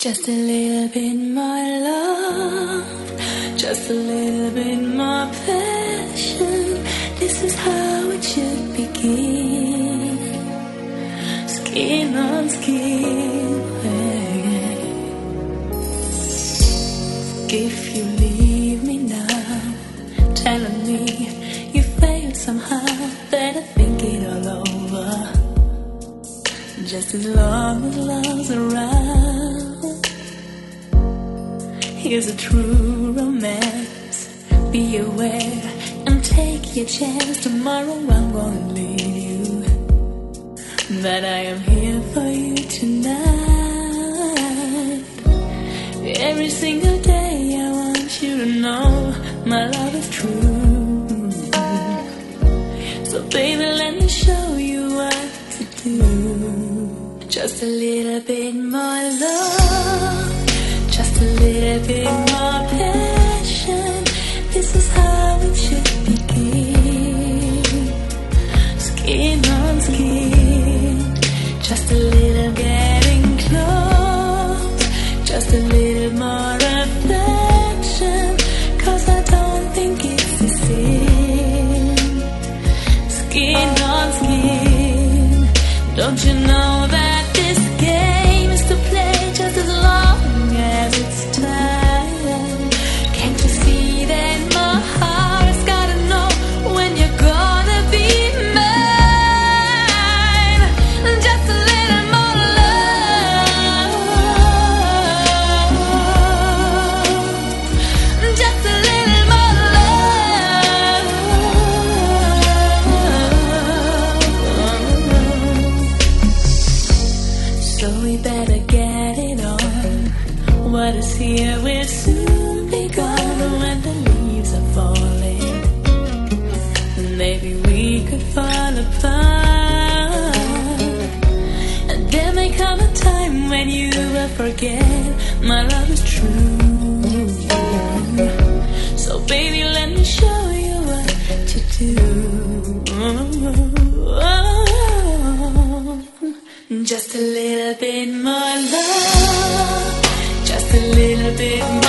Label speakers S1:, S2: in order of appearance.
S1: Just a little bit more love, just a little bit more passion. This is how it should begin. Skin on skin. If you leave me now, telling me you failed somehow, better think it all over. Just as long as love's around. Here's a true romance. Be aware and take your chance. Tomorrow I'm gonna leave you, but I am here for you tonight. Every single day I want you to know my love is true. So baby, let me show you what to do. Just a little bit more love, just a little bit more passion. This is how it should begin. Skin on skin. Just a little getting close. Just a little more affection. 'Cause I don't think it's the same. Skin on skin. Don't you know that this game is to play just as long as it's time? Can't you see that my heart's gotta know when you're gonna be mine? Just a little more love, just a little more love. So we better get it on. What is here will soon be gone. When the leaves are falling, maybe we could fall apart. And there may come a time when you will forget my love is true. So baby, let me show you what to do. Just a little bit more love, just a little bit more